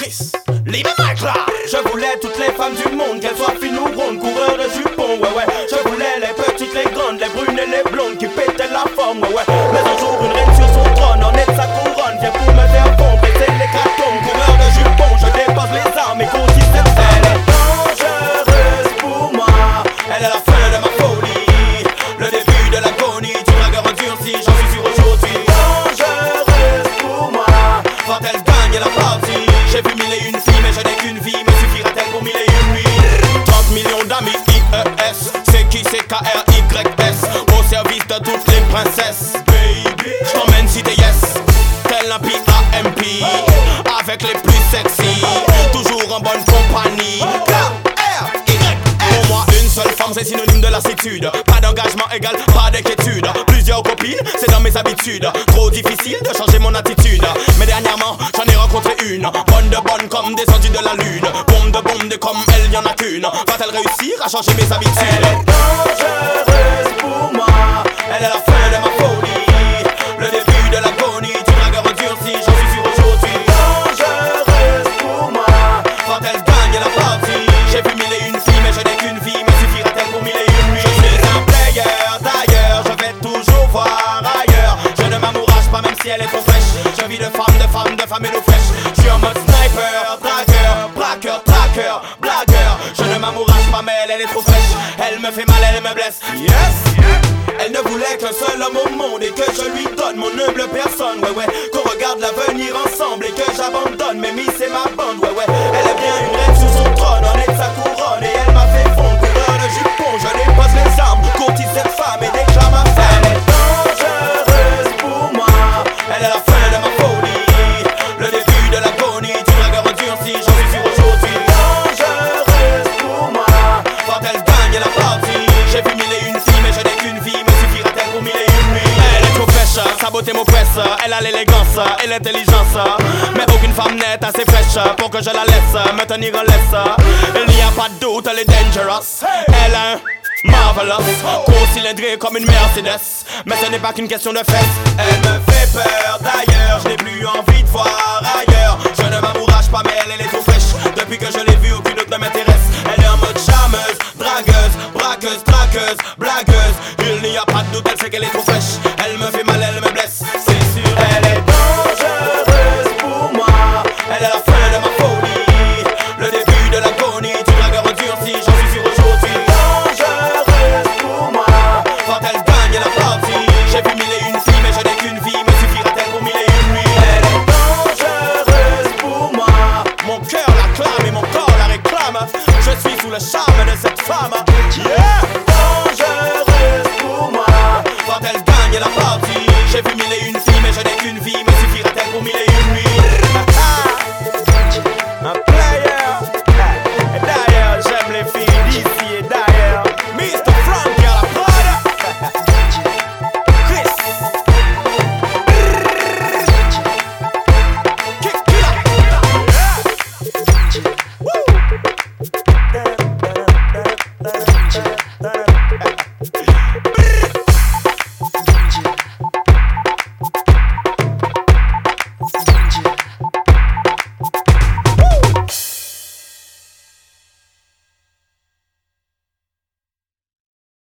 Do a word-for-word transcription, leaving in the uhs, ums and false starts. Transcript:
Chris, leave my mic là. Je voulais toutes les femmes du monde, qu'elles soient fines ou rondes, coureurs de jupons, ouais ouais. Je voulais les petites, les grandes, les brunes et les blondes qui pétaient la forme, ouais ouais. Mais un jour une reine sur son trône, en est de sa couronne, vient pour me faire fondre, et c'est les cartons, coureurs de jupons, je dépose les armes et continue cette scène. Elle est dangereuse pour moi, elle est la fin de ma folie, le début de l'agonie, du dragueur endurci, j'en suis sûr aujourd'hui. Dangereuse pour moi, va-t-elle gagner la partie? J'ai vu mille et une filles, mais je n'ai qu'une vie, me suffira-t-elle pour mille et une nuits? Trente millions d'amis, I E S, c'est qui c'est K R Y S, au service de toutes les princesses. Baby, j't'emmène si t'es yes, tel un P A M P, avec les plus sexy, toujours en bonne compagnie. K R Y S. Pour moi, une seule femme, c'est synonyme de lassitude. Pas d'engagement égal, pas d'inquiétude. Plusieurs copines, c'est dans mes habitudes. Trop difficile de changer mon attitude. Mais dernièrement, j'en ai rencontré une, bonne de bonne comme descendue de la lune. Bombe de bombe de comme elle, y'en a qu'une. Va-t-elle réussir à changer mes habitudes? Elle est dangereuse pour moi, elle est la fin de ma folie, le début de l'agonie, du dragueur endurci, j'en suis sûr aujourd'hui. Dangereuse pour moi, va-t-elle gagner la partie? J'ai vu mille et une filles, mais je n'ai qu'une vie, me suffira-t-elle pour mille et une nuits? Je suis un player, d'ailleurs, je vais toujours voir ailleurs. Je ne m'amourage pas même si elle est trop fraîche. Je vis de femme, de femme, de femme et d'eau fraîche. Je suis en mode sniper, dragueur, braqueur, traqueur, blagueur. Je ne m'amourage pas mais elle, elle est trop fraîche. Elle me fait mal, elle me blesse. Yes! Elle ne voulait qu'un seul homme au monde et que je lui donne mon humble personne. Ouais ouais, qu'on regarde l'avenir ensemble et que j'abandonne. Mais Miss c'est ma bande, ouais ouais. Elle est bien une reine sur son trône, en est de sa couronne. Et elle m'a fait fondre, couleur de jupon. Je dépose les armes, courtise cette femme et déclare ma femme. Elle est dangereuse pour moi, elle est la fin de ma folie, le début de l'agonie, du dragueur endurci, j'en suis sûr aujourd'hui. Dangereuse pour moi, va-t-elle gagner la partie? J'ai vu mille et une filles, mais je n'ai qu'une vie, me suffira-t-elle pour mille et une nuits? Elle est trop fraîche, sa beauté m'oppresse, elle a l'élégance et l'intelligence, mais aucune femme n'est assez fraîche pour que je la laisse me tenir en laisse. Il n'y a pas de doute, elle est dangerous, elle a un marvelous, gros cylindré comme une Mercedes, mais ce n'est pas qu'une question de fesses. Elle me fait peur d'ailleurs, je n'ai plus envie de voir ailleurs. Je ne m'amourage pas mais elle, elle est trop fraîche. Depuis que je l'ai vue, aucune autre ne m'intéresse. Elle est en mode charmeuse, dragueuse, braqueuse, traqueuse, blagueuse. Il n'y a pas de doute, elle sait qu'elle est trop fraîche. Elle me fait mal, elle me blesse, c'est sûr. Elle est dangereuse pour moi, elle est la fin de ma folie, le début de l'agonie, du dragueur endurci, j'en suis sûr aujourd'hui. Dangereuse pour moi, va-t-elle gagner la partie? J'ai vu mille et une filles, mais je n'ai qu'une vie, me suffira-t-elle pour mille et une nuits? Elle est dangereuse pour moi, mon cœur la clame et mon corps la réclame. Je suis sous le charme.